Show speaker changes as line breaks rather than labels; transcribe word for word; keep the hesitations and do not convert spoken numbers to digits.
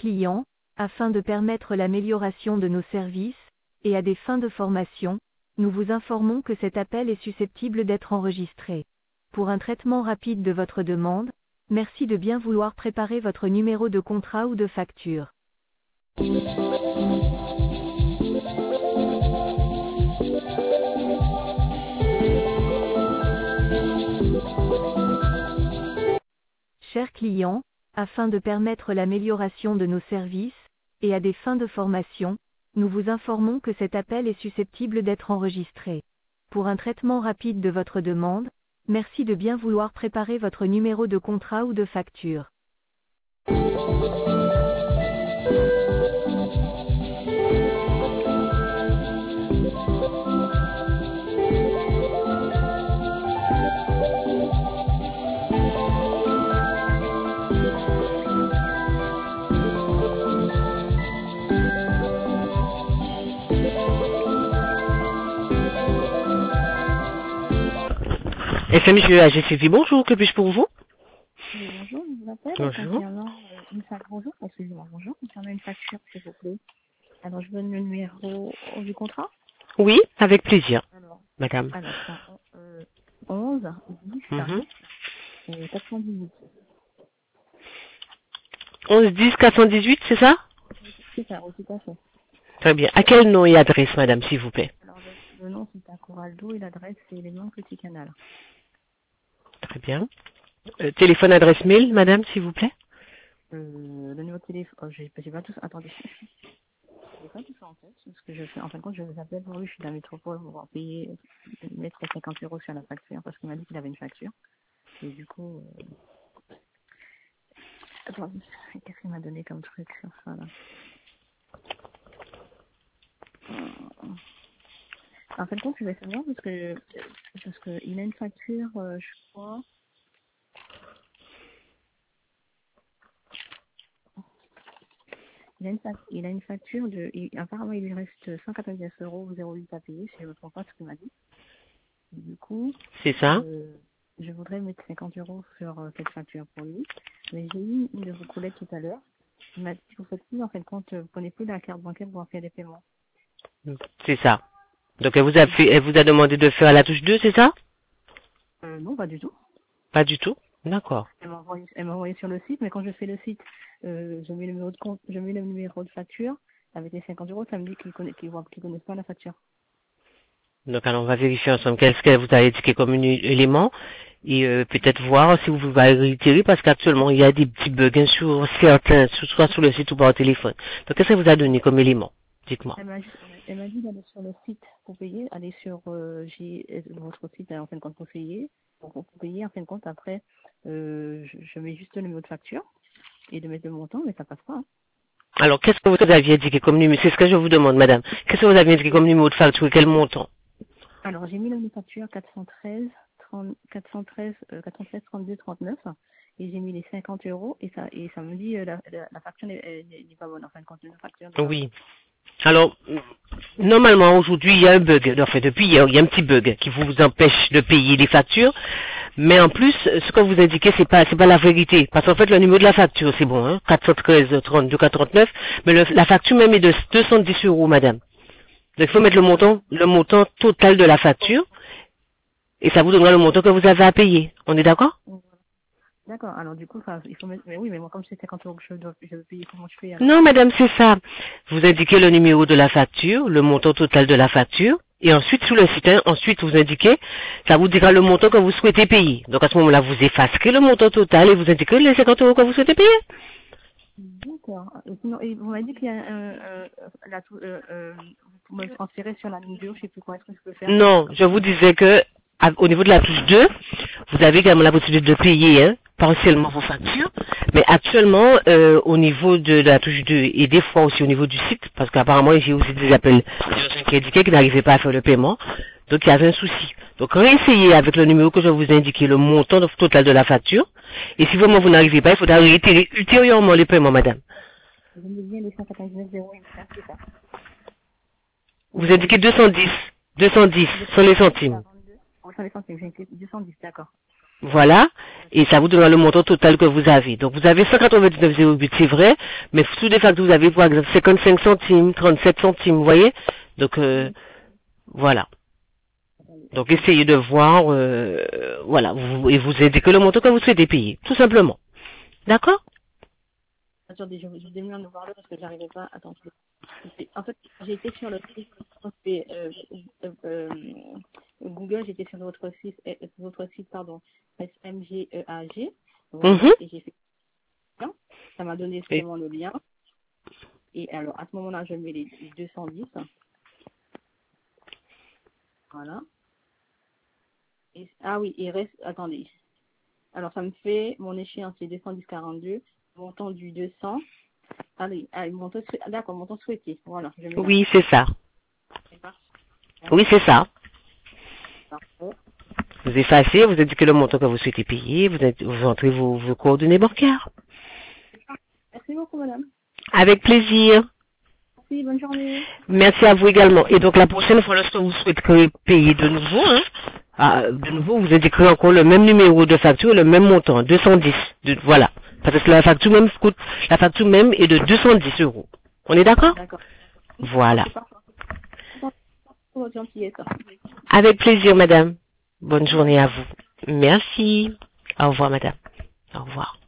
client, afin de permettre l'amélioration de nos services, et à des fins de formation, nous vous informons que cet appel est susceptible d'être enregistré. Pour un traitement rapide de votre demande, merci de bien vouloir préparer votre numéro de contrat ou de facture. Chers clients, afin de permettre l'amélioration de nos services, et à des fins de formation, nous vous informons que cet appel est susceptible d'être enregistré. Pour un traitement rapide de votre demande, merci de bien vouloir préparer votre numéro de contrat ou de facture.
F M G A G C V, bonjour, que puis-je pour vous?
Oui, bonjour, je vous appelle
Bonjour.
concernant euh, une facture. Bonjour, excusez-moi, bonjour, concernant une facture, s'il vous plaît. Alors, je donne le numéro du contrat.
Oui, avec plaisir,
Alors,
madame.
alors c'est euh, onze, dix,
Mhm.
et quatre cent dix-huit.
onze dix quatre cent dix-huit, c'est ça?
C'est ça, oui, tout à fait.
Très bien. À quel nom et adresse, madame, s'il vous plaît?
Alors, le, le nom, c'est un Coraldo et l'adresse, c'est l'élément Petit Canal.
Très bien. Euh, téléphone, adresse mail, madame, s'il vous plaît?
Euh, le numéro de téléphone, oh, j'ai j'ai pas tout ça, attendez. J'ai pas tout ça en tête, parce que je fais, en fin de compte, je vous appelle pour lui, je suis de la métropole, pour pouvoir payer, mettre cinquante euros sur la facture, parce qu'il m'a dit qu'il avait une facture. Et du coup, euh... attendez, qu'est-ce qu'il m'a donné comme truc sur ça, là? Euh, En fin de compte, je vais savoir, parce que, parce que il a une facture, euh, je crois, il a une, fac- il a une facture de, il- apparemment, il lui reste cent quatre-vingt-dix euros zéro huit à payer, si je ne me trompe pas ce qu'il m'a dit. Et du coup,
C'est ça?
euh, je voudrais mettre cinquante euros sur euh, cette facture pour lui. Mais j'ai eu une de vos collègues tout à l'heure. Il m'a dit que vous faites plus, en fin de compte, vous prenez plus la carte bancaire pour en faire des paiements.
C'est ça. Donc, elle vous a fait, elle vous a demandé de faire la touche deux, c'est ça?
Euh, non, pas du tout.
Pas du tout? D'accord.
Elle m'a envoyé, elle m'a envoyé sur le site, mais quand je fais le site, euh, je mets le numéro de compte, je mets le numéro de facture, avec les cinquante euros, ça me dit qu'il connaît, qu'il voit, qu'il connaît pas la facture.
Donc, alors, on va vérifier ensemble qu'est-ce qu'elle vous a indiqué comme un élément et euh, peut-être voir si vous pouvez retirer parce qu'actuellement, il y a des petits bugs hein, sur certains, sur- soit sur le site ou par téléphone. Donc, qu'est-ce qu'elle vous a donné comme élément? Dites-moi.
Elle m'a juste- elle m'a dit d'aller sur le site pour payer, aller sur euh, J- votre site, en fin de compte, pour payer. Pour, pour payer, en fin de compte, après, euh, je, je mets juste le numéro de facture et de mettre le montant, mais ça passe pas. Hein.
Alors, qu'est-ce que vous aviez indiqué comme numéro? C'est ce que je vous demande, madame. Qu'est-ce que vous aviez indiqué comme numéro de facture et quel montant?
Alors, j'ai mis le numéro de facture quatre cent treize, trente, quatre cent treize, euh, quatre cent treize, trente-deux, trente-neuf et j'ai mis les cinquante euros et ça, et ça me dit euh, la, la, la facture n'est n'est- n'est pas bonne, en fin de compte, la facture n'est pas bonne.
Oui. Alors, normalement, aujourd'hui, il y a un bug. Enfin, depuis hier, il y a un petit bug qui vous empêche de payer les factures. Mais en plus, ce que vous indiquez, c'est pas, c'est pas la vérité. Parce qu'en fait, le numéro de la facture, c'est bon, hein, quatre cent treize, trente-deux, quarante-neuf. Mais le- la facture même est de deux cent dix euros, madame. Donc, il faut mettre le montant, le montant total de la facture. Et ça vous donnera le montant que vous avez à payer. On est d'accord?
D'accord, alors du coup, ça, il faut mettre, mais oui, mais moi, comme c'est cinquante euros que je dois, je veux payer, comment je fais alors?
Non, madame, c'est ça. Vous indiquez le numéro de la facture, le montant total de la facture, et ensuite, sous le site, hein, ensuite, vous indiquez, ça vous dira le montant que vous souhaitez payer. Donc, à ce moment-là, vous effacerez le montant total et vous indiquez les cinquante euros que vous souhaitez payer.
D'accord. Et sinon, et vous m'avez dit qu'il y a un, euh, la, tou- euh, euh, vous me transférez sur la ligne deux, je sais plus quoi est-ce que je peux faire.
Non, je vous disais que, à- au niveau de la touche deux, vous avez également la possibilité de payer, hein, partiellement vos factures, mais actuellement, euh, au niveau de la touche deux, et des fois aussi au niveau du site, parce qu'apparemment, j'ai aussi des appels des gens qui indiquaient qu'ils n'arrivaient pas à faire le paiement, donc il y avait un souci. Donc, réessayez avec le numéro que je vous ai indiqué, le montant total de la facture, et si vraiment vous n'arrivez pas, il faudra réitérer ultérieurement les paiements, madame.
Je me bien les cent quatre-vingt-dix-neuf zéro huit, c'est ça.
Vous indiquez deux cent dix, deux cent dix, sur les centimes.
Oui, ça les centimes, j'ai écrit deux cent dix, d'accord.
Voilà. Et ça vous donnera le montant total que vous avez. Donc vous avez cent quatre-vingt-dix-neuf virgule zéro huit, c'est vrai, mais sous des factures, vous avez par exemple cinquante-cinq centimes, trente-sept centimes, vous voyez. Donc euh, voilà. Donc essayez de voir, euh, voilà, vous, et vous indiquez le montant que vous souhaitez payer, tout simplement. D'accord?
Attendez, je, je vais me voir là parce que j'arrivais pas. Attends. je- En fait, j'ai été sur le site euh, euh, euh, Google, j'étais sur votre site, euh, votre site pardon, S M G E A G. Voilà,
Mhm.
et j'ai fait ça. Ça m'a donné
Et-
justement le lien. Et alors, à ce moment-là, je mets les deux cent dix. Voilà. Et, ah oui, il reste, attendez. Alors, ça me fait, mon échéance, c'est deux cent dix quarante-deux. Montant du deux cents. Allez, allez montant, sou- d'accord, montant souhaité. Voilà, je mets là.
Oui, c'est ça.
C'est parfait.
Oui, c'est ça.
Parfait.
Vous effacez, vous indiquez le montant que vous souhaitez payer, vous, int- vous entrez vos, vos coordonnées bancaires.
Merci beaucoup, madame.
Avec plaisir.
Merci, bonne journée.
Merci à vous également. Et donc la prochaine fois, lorsque vous souhaiterez payer de nouveau, hein, ah, de nouveau, vous indiquerez encore le même numéro de facture et le même montant, deux cent dix. De- voilà. Parce que la facture même coûte, la facture même est de deux cent dix euros. On est d'accord?
D'accord.
Voilà.
C'est parfait. Merci pour votre gentillesse.
Avec plaisir, madame. Bonne
Au
journée à vous. Merci. Au revoir, madame. Au revoir.